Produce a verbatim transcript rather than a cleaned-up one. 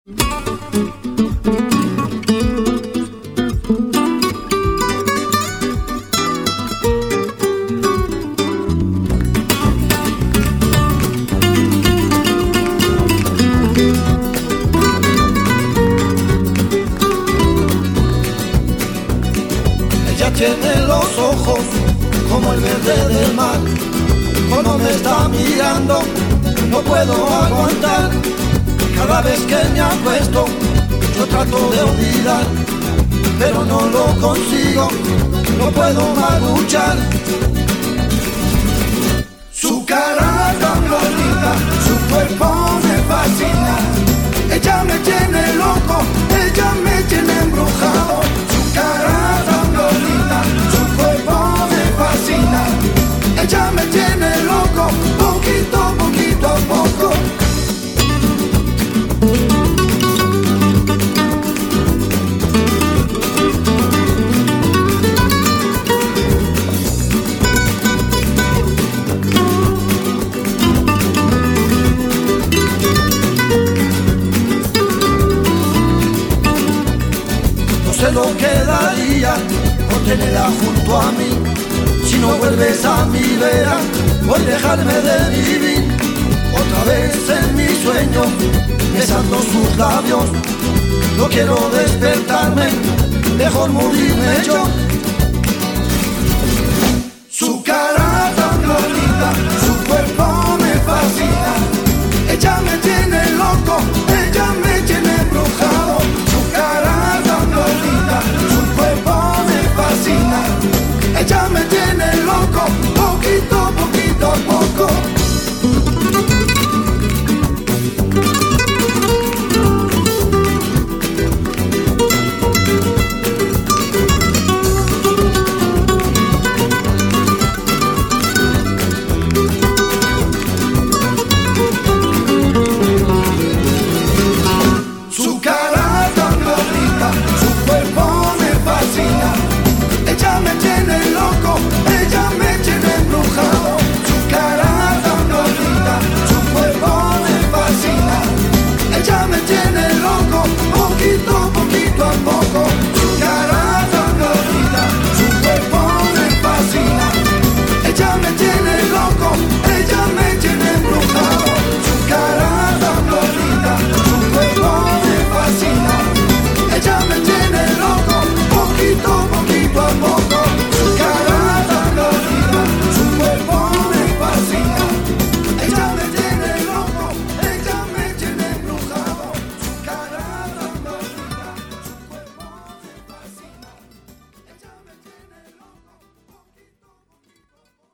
Ella tiene los ojos como el verde del mar. Cuando me está mirando no puedo aguantar. Cada vez que me acuesto yo trato de olvidar, pero no lo consigo, no puedo más luchar. Su cara tan bonita, su cuerpo me fascina. Ella me tiene loco, ella me tiene embrujado. Su cara tan bonita, su cuerpo me fascina. Ella me tiene loco, poquito, poquito a poco. No sé lo que daría por tenerla junto a mí. Si no vuelves a mi vera, por dejarme de vivir. Otra vez en mi sueño, besando sus labios. No quiero despertarme, mejor morirme yo.